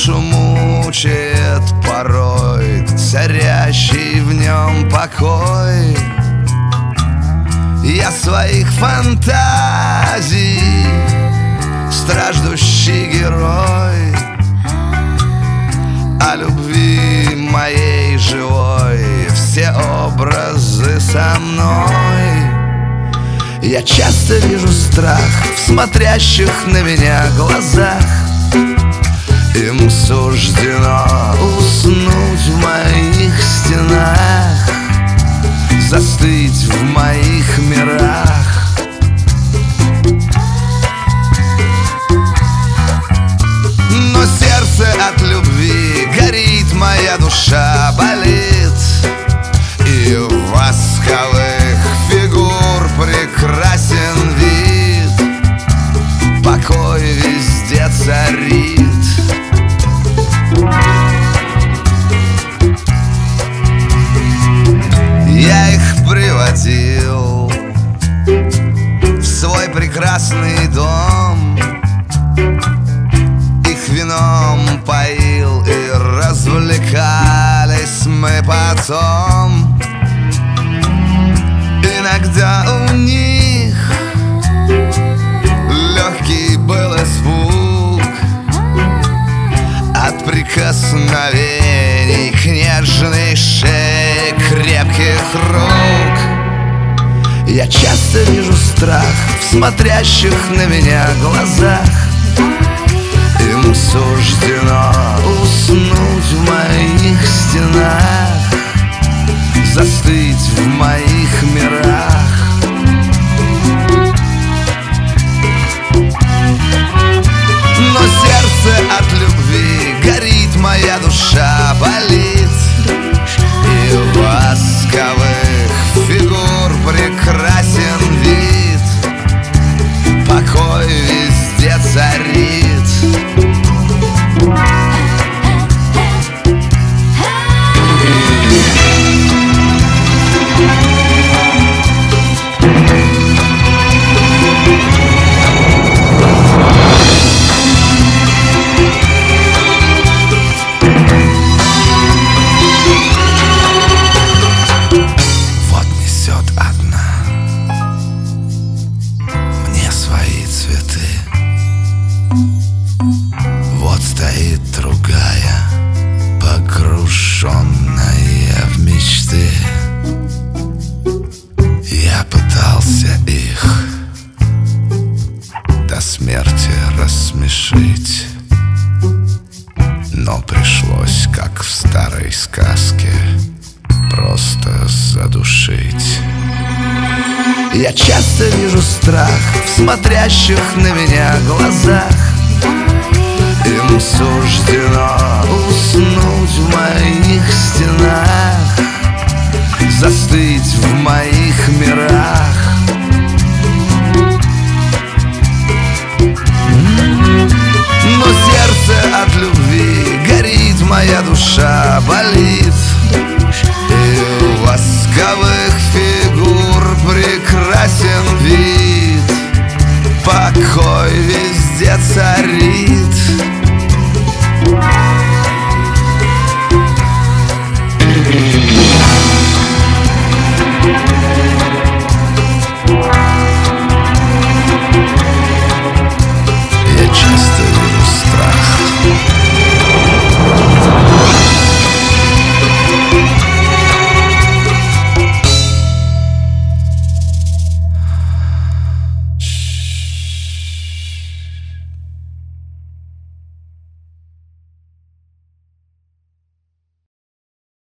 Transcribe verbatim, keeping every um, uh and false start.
душу мучает порой царящий в нем покой. Я своих фантазий страждущий герой, о любви моей живой все образы со мной. Я часто вижу страх в смотрящих на меня глазах. Им суждено уснуть в моих стенах, застыть в моих мирах. Но сердце от любви горит, моя душа болит, и в восковых фигур прекрасен вид. Покой везде царит. Я их приводил в свой прекрасный дом, их вином поил, и развлекались мы потом. Иногда у них легкий был испуг от прикосновений к нежной шее крепких рук. Я часто вижу страх в смотрящих на меня глазах. Им суждено уснуть в моих стенах, застыть в моих мирах. Но сердце от любви горит, моя душа болит, и в восковых фигур прекрасен вид. Покой везде царит. Вот стоит другая, погруженная в мечты. Я пытался их до смерти рассмешить, но пришлось, как в старой сказке, просто задушить. Я часто вижу страх в смотрящих на меня глазах. Им суждено